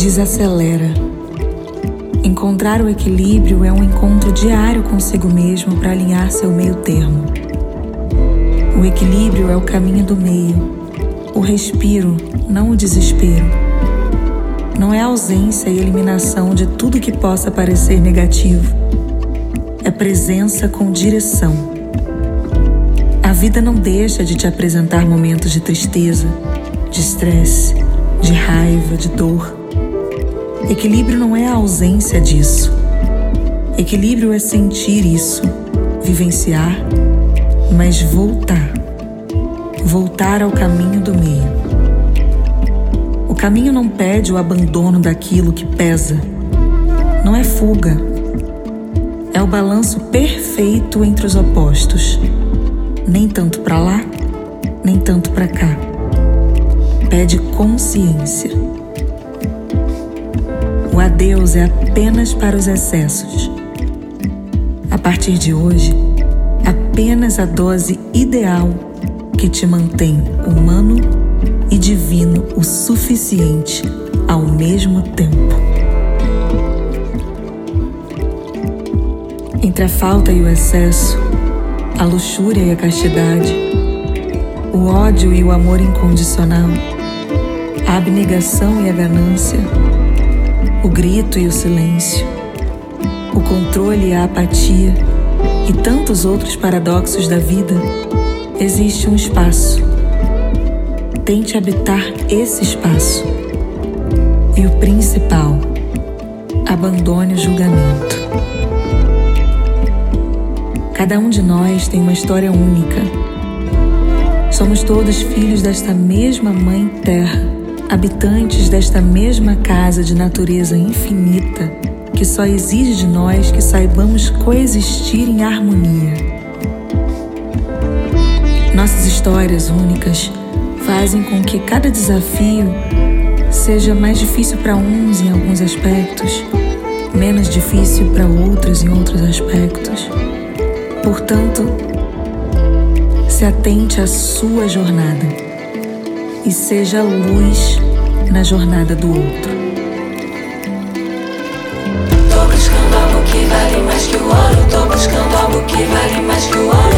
Desacelera. Encontrar o equilíbrio é um encontro diário consigo mesmo para alinhar seu meio termo. O equilíbrio é o caminho do meio, o respiro, não o desespero. Não é ausência e eliminação de tudo que possa parecer negativo. É presença com direção. A vida não deixa de te apresentar momentos de tristeza, de estresse, de raiva, de dor. Equilíbrio não é a ausência disso. Equilíbrio é sentir isso, vivenciar, mas voltar. Voltar ao caminho do meio. O caminho não pede o abandono daquilo que pesa. Não é fuga. É o balanço perfeito entre os opostos. Nem tanto para lá, nem tanto para cá. Pede consciência. O adeus é apenas para os excessos. A partir de hoje, apenas a dose ideal que te mantém humano e divino o suficiente ao mesmo tempo. Entre a falta e o excesso, a luxúria e a castidade, o ódio e o amor incondicional, a abnegação e a ganância, o grito e o silêncio, o controle e a apatia e tantos outros paradoxos da vida, existe um espaço. Tente habitar esse espaço. E o principal, abandone o julgamento. Cada um de nós tem uma história única. Somos todos filhos desta mesma Mãe Terra, habitantes desta mesma casa de natureza infinita, que só exige de nós que saibamos coexistir em harmonia. Nossas histórias únicas fazem com que cada desafio seja mais difícil para uns em alguns aspectos, menos difícil para outros em outros aspectos. Portanto, se atente à sua jornada e seja luz na jornada do outro. Tô buscando algo que vale mais que o ouro. Tô buscando algo que vale mais que o ouro.